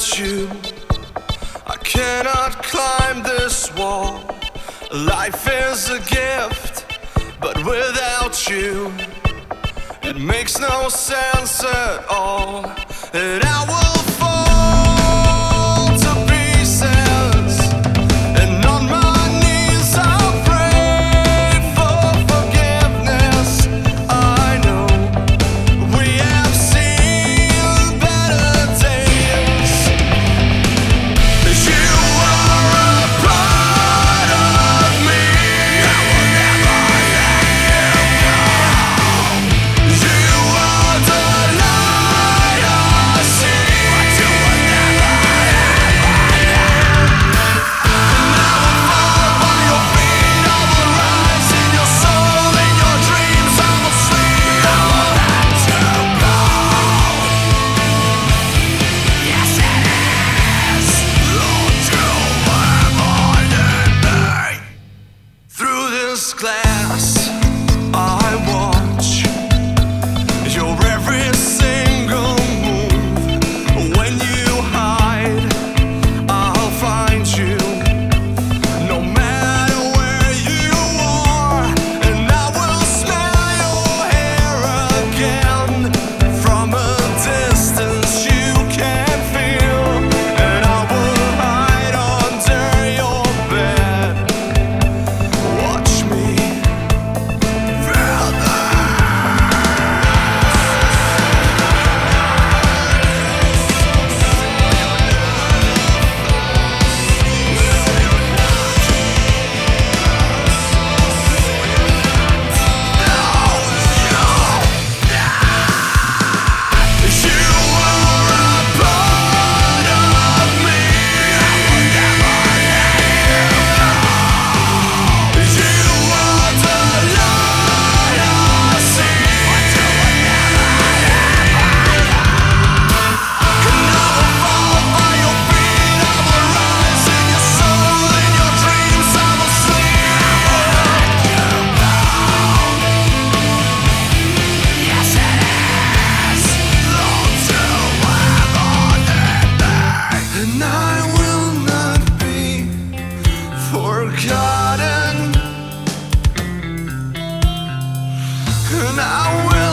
without you, I cannot climb this wall. Life is a gift, but without you, it makes no sense at all. And I will fall to pieces, and on my knees I'll pray for forgiveness. I know we have seen better days. You are a part of me. I will never let you go. You are the light I see, but you will never ever know. And I will fall by your feet. I will rise in your soul, in your dreams I will sleep. I will let you go. Yes, it is. Don't you ever let me. Through this glass, I watch your every single move. When you hide, I'll find you. No matter where you are, and I will smell your hair again. From a distance you can feel, and I will hide under your bed. Watch me feel the You are a part of me. I will never let you go. You are the light I see, but you will never ever know. And I will fall by your feet. I will rise in your soul, in your dreams I will sleep. I will let you go. Yes, it is. Don't you ever let me. And I will not be forgotten. And I will